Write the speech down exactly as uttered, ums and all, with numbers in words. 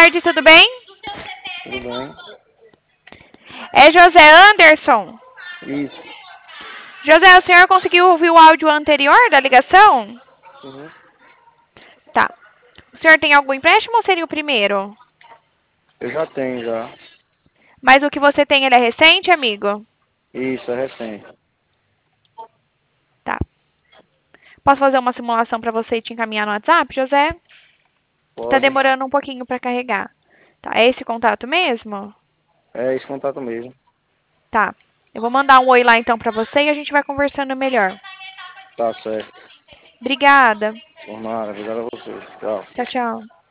tarde, tudo bem? Tudo bem? É José Anderson. Isso. José, o senhor conseguiu ouvir o áudio anterior da ligação? Uhum. Tá. O senhor tem algum empréstimo ou seria o primeiro? Eu já tenho já. Mas o que você tem, ele é recente, amigo? Isso, é recente. Tá. Posso fazer uma simulação para você e te encaminhar no WhatsApp, José? Que tá Pode. demorando um pouquinho para carregar. Tá, é esse contato mesmo? É esse contato mesmo. Tá. Eu vou mandar um oi lá então para você e a gente vai conversando melhor. Tá certo. Obrigada. Por nada. Obrigado a você. Tchau. Tchau, tchau.